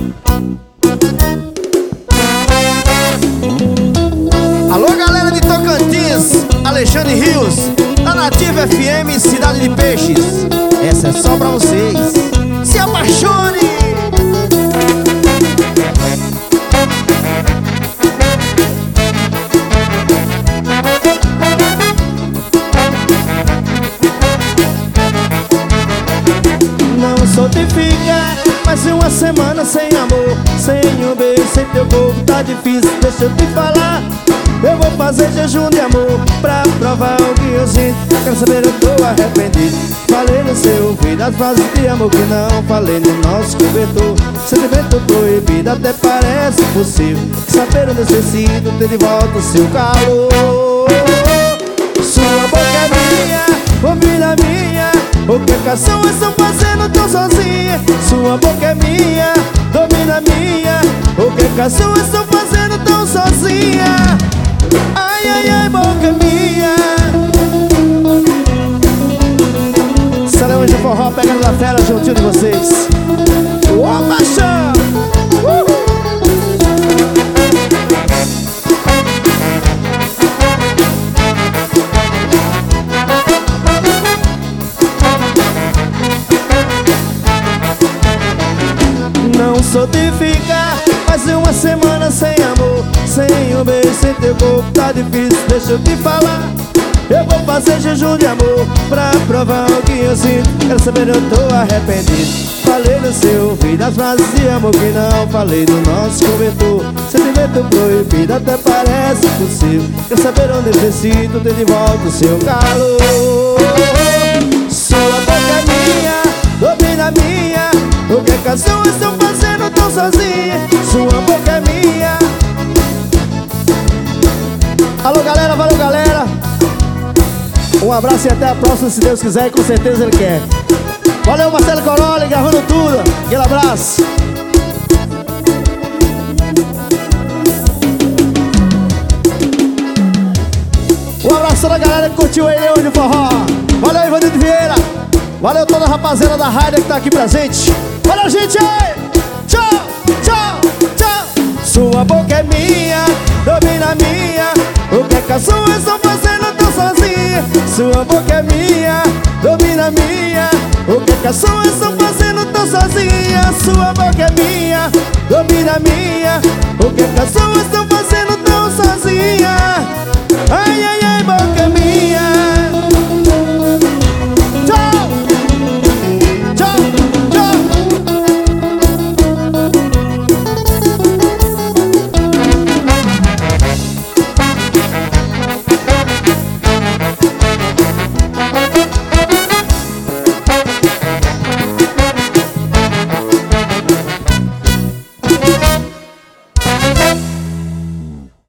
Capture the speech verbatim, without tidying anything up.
Alô, galera de Tocantins, Alexandre Rios, da Nativa F M, Cidade de Peixes. Essa é só pra vocês. Se apaixone! Não sou de ficar mais uma semana sem amor, sem um beijo, sem teu corpo, tá difícil, deixa eu te falar. Eu vou fazer jejum de amor pra provar o que eu sinto. Quero saber, eu tô arrependido. Falei no seu ouvido as frases de amor que não falei no nosso cobertor. Sentimento proibido até parece possível. Saber eu necessito ter de volta o seu calor. Sua boca é minha, ouvida minha. O que a canção estão fazendo tão sozinha? Sua boca é minha, domina minha. O que a canção estão fazendo tão sozinha? Ai, ai, ai, boca minha. Salão de forró pegando da fera juntinho de vocês. Ô, paixão! Uhul. Não sou de ficar mais uma semana sem amor, sem um beijo, sem teu corpo, tá difícil, deixa eu te falar. Eu vou fazer jejum de amor pra provar o que eu sinto. Quero saber, eu tô arrependido. Falei no seu ouvido as frases de amor que não falei no nosso cobertor. Sentimento proibido até parece possível. Quero saber, eu necessito ter de volta o seu calor. Sua boca é minha, domina minha. O que a canção estão fazendo tão sozinha? Sua boca é minha. Alô, galera, valeu, galera. Um abraço e até a próxima, se Deus quiser, e com certeza Ele quer. Valeu, Marcelo Coroli, gravando tudo. Aquele abraço. Um abraço da galera que curtiu aí hoje o forró. Valeu, Ivanildo Vieira. Valeu toda a rapaziada da rádio que tá aqui presente. Valeu, gente! Tchau, tchau, tchau. Sua boca é minha, domina minha. O que a canção estão fazendo tão sozinha? Sua boca é minha, domina minha. O que a canção estão fazendo tão sozinha? Sua boca é minha, domina minha. O que a canção estão